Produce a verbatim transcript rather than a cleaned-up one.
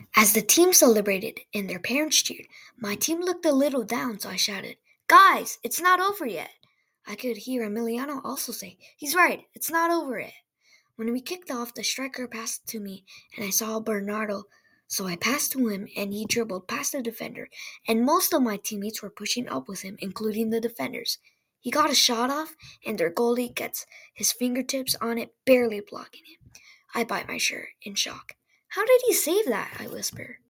As the team celebrated and their parents cheered, my team looked a little down, so I shouted, "Guys, it's not over yet." I could hear Emiliano also say, "He's right, it's not over yet." When we kicked off, the striker passed to me, and I saw Bernardo, so I passed to him, and he dribbled past the defender, and most of my teammates were pushing up with him, including the defenders. He got a shot off, and their goalie gets his fingertips on it, barely blocking it. I bite my shirt in shock. "How did he save that?" I whisper.